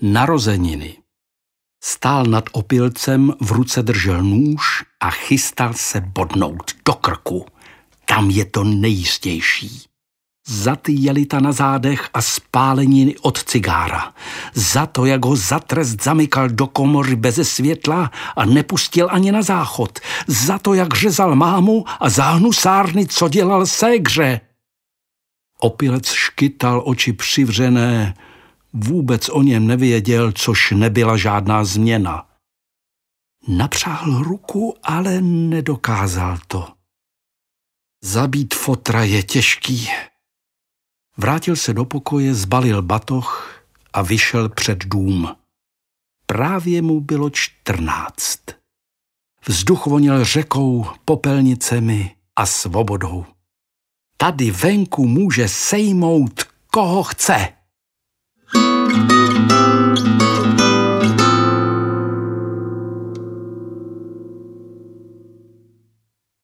Narozeniny. Stál nad opilcem, v ruce držel nůž a chystal se bodnout do krku. Tam je to nejistější. Za ty jelita na zádech a spáleniny od cigára. Za to, jak ho za trest zamykal do komory beze světla a nepustil ani na záchod. Za to, jak řezal mámu a za hnusárny, co dělal ségře. Opilec škytal, oči přivřené. Vůbec o něm nevěděl, což nebyla žádná změna. Napřáhl ruku, ale nedokázal to. Zabít fotra je těžký. Vrátil se do pokoje, zbalil batoh a vyšel před dům. Právě mu bylo 14. Vzduch vonil řekou, popelnicemi a svobodou. Tady venku může sejmout, koho chce.